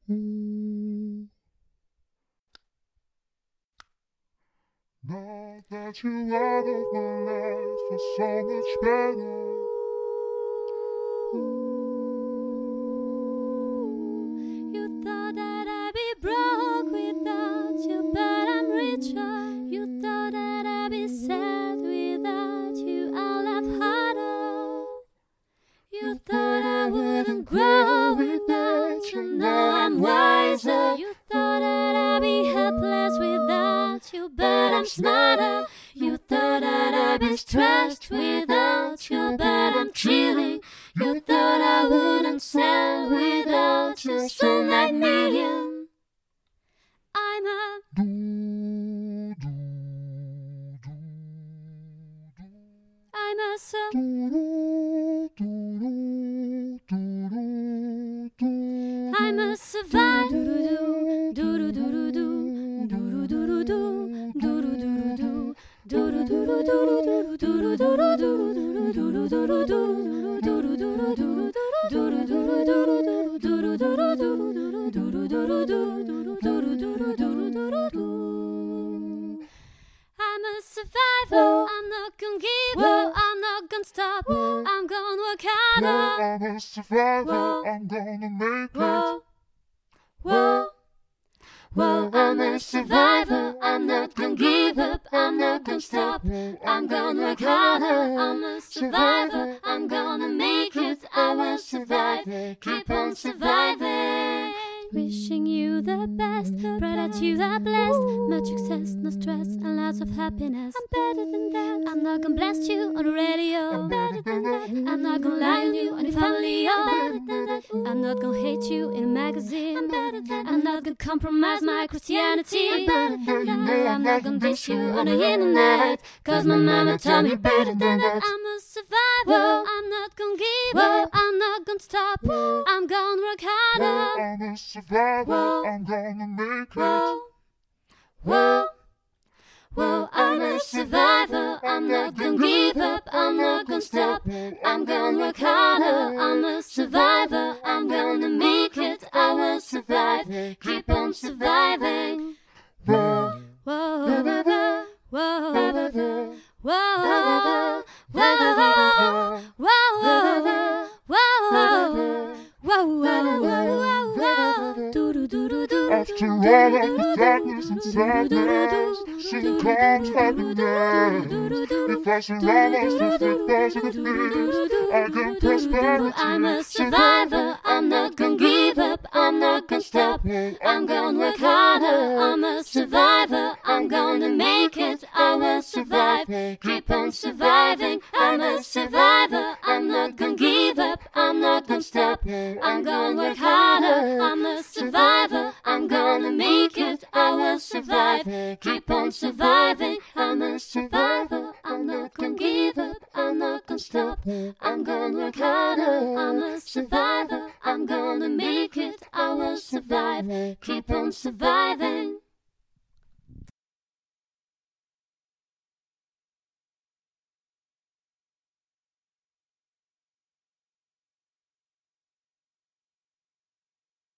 Ooh. Now that you're out of my life, for so much better. You thought that I'd be broke without you, but I'm richer. You thought that I'd be sad without you, I'll laugh harder. You thought I wouldn't grow without you, now I'm wiser. You thought that I'd be helpless without you, but I'm smarter. You thought that I'd be stressed without you, but I'm chilling. You thought I wouldn't sell without you, so 9 million. I'm a Do, do, do, do. I'm a so Do, do, do, do, do, do. I'm a survivor. Do do do do do do do do do do do I'm a survivor. I'm not gonna give up. I'm not gonna stop. I'm gonna work harder. I'm a survivor, I'm gonna make it. Whoa, whoa, whoa, I'm a survivor. I'm not gonna give up. I'm not gonna stop. I'm gonna work harder. I'm a survivor. I'm gonna make it. I will survive. Keep on surviving. Wishing you the best. Pray that you are blessed. Much success, no stress, and lots of happiness. I'm better than that. I'm not gonna blast you on the radio. I'm better than that. I'm not gonna lie on you on your family. I'm better than that. I'm not gonna hate you in a magazine. I'm better than that. I'm not gonna compromise my Christianity. I'm better than that. I'm not gonna diss you on the internet, 'cause my mama told me better than that. I'm a survivor. I'm not gonna give up. I'm not gonna stop. I'm gonna work harder. I'm a survivor, I'm gonna make it. Whoa, whoa, whoa, I'm a survivor. I'm not gonna give up. I'm not gonna stop. I'm gonna work harder. I'm a survivor. I'm gonna make it. I will survive. Keep on surviving. Whoa, Whoa, whoa, whoa, whoa, after all of the darkness and sadness, soon comes happiness. If I surround myself with positive things, I get prosperity. I'm a survivor. I'm not gonna give up. I'm not gonna stop. I'm gonna work harder. I'm a survivor. I'm gonna make it. I will survive. Keep on surviving. I'm a survivor. I'm not gonna give up. I'm not gonna stop. I'm gonna work harder. I'm a survivor. I'm gonna make it. I will survive. Keep on surviving. I'm a survivor. I'm not gonna give up. I'm not gonna stop. I'm gonna work harder. I'm a survivor. I'm gonna make it. I will survive. Keep on surviving.